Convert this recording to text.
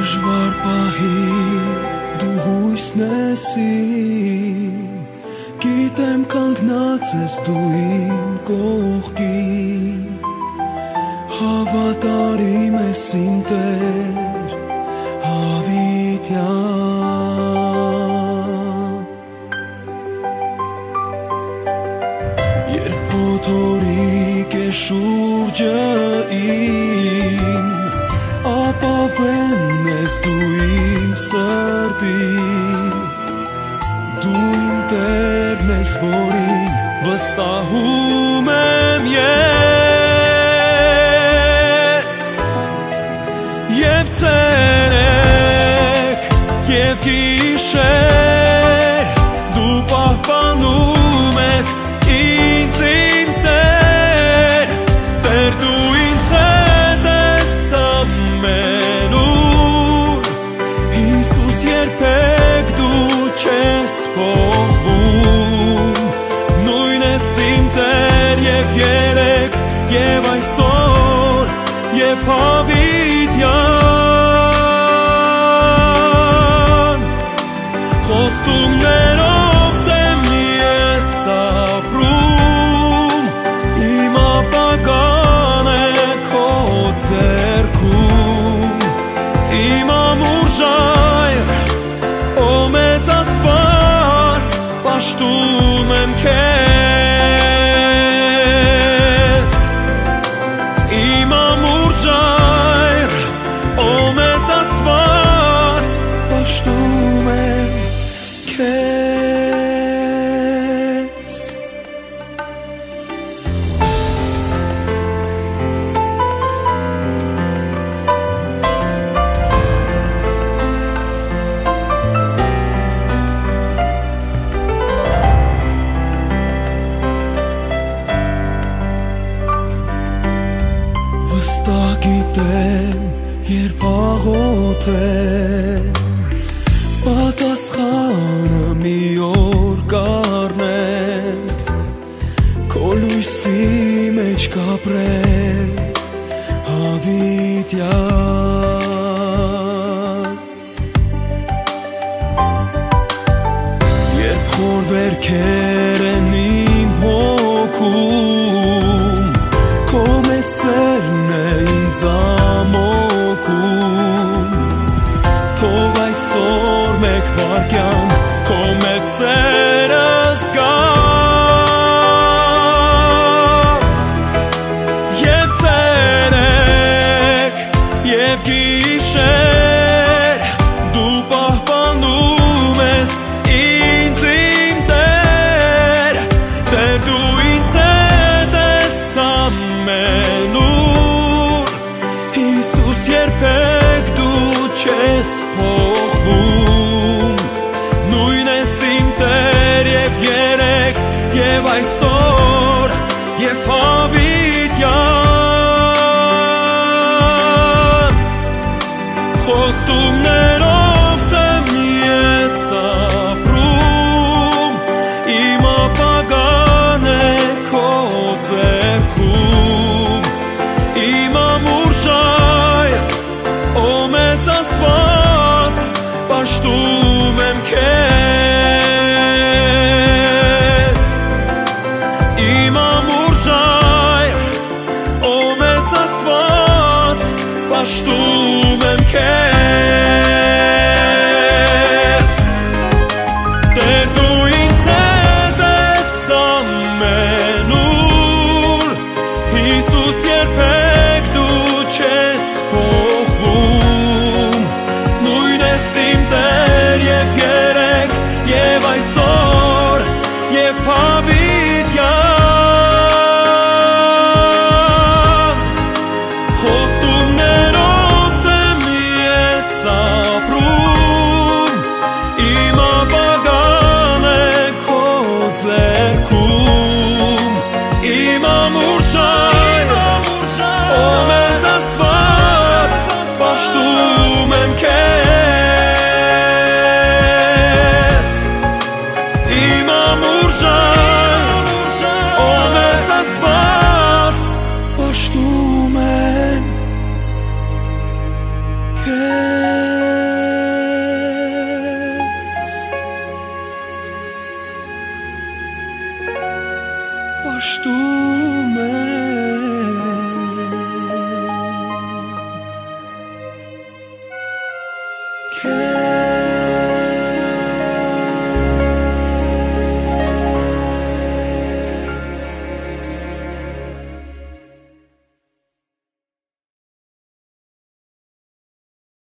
Դժվար պահին դու հույսն ես իմ, գիտեմ կանգնած ես դու իմ կողքին, հավատարիմ ես իմ Տեր հավիտյան։ Երբ փոթորիկ է շուրջը իմ, ապավեն ես դու իմ սրտին, դու իմ Տերն ես, որին վստահում եմ ես, և ցերեկ և գիշեր դու պահպանում ես ինձ իմ Տեր, Տեր դու ինձ հետ ես ամենուր, Հիսուս երբեք դու չես փոխվում, նույն ես իմ Տեր և երեկ և այսօր և հավիտյան, խոստումներով դեմ ես ապրում, իմ ապագան է քո ձեռքում, իմ ամուր ժայռ, ո մեծ Աստված, պաշտում եմ քեզ, իմ ամուր ժայռ, ո մեծ Աստված, պաշտում եմ քեզ։ Վստահ գիտեմ, երբ աղոթեմ, պատասխանը մի օր կառնեմ, քո լույսի մեջ կապրեմ հավիտյան։ Երբ խոր վերքեր են իմ հոգում, քո մեծ սերն է ինձ ամոքում, թող այսօր մեկ վայրկյան քո մեծ սերը զգամ, և ցերեկ և գիշեր դու պահպանում ես ինձ իմ Տեր, Տեր դու ինձ հետ ես ամենուր, Հիսուս երբեք դու չես փոխվում, նույն ես իմ Տեր և երեկ և այսօր և հավիտյան, խոստումներով դեմ ես ապրում, իմ ապագան է քո ձեռքում, իմ ամուր ժայռ, ո մեծ Աստված, պաշտում եմ քեզ, իմ ամուր ժայռ, ո մեծ Աստված, պաշտում եմ քեզ, Տեր դու ինձ հետ ես ամենուր, Հիսուս երբեք դու չես փոխվում, նույն ես իմ Տեր և երեկ և այսօր և հավիտյան, խոստումներով դեմ ես ապրում, իմ ապագան է քո ձեռքում, իմ ամուր ժայռ, ո մեծ Աստված,